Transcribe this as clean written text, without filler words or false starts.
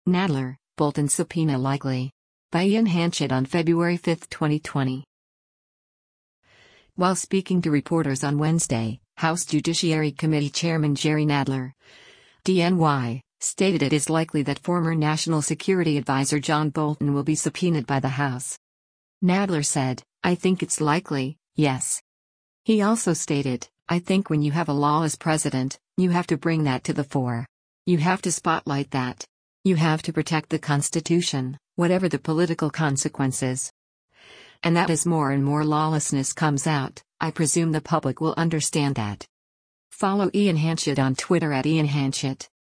Nadler, Bolton subpoena likely. By Ian Hanchett on February 5, 2020. While speaking to reporters on Wednesday, House Judiciary Committee Chairman Jerry Nadler, DNY, stated it is likely that former National Security Advisor John Bolton will be subpoenaed by the House. Nadler said, "I think it's likely, yes." He also stated, "I think when you have a lawless president, you have to bring that to the fore. You have to spotlight that. You have to protect the Constitution, whatever the political consequences. And that as more and more lawlessness comes out, I presume the public will understand that." Follow Ian Hanchett on Twitter @IanHanchett.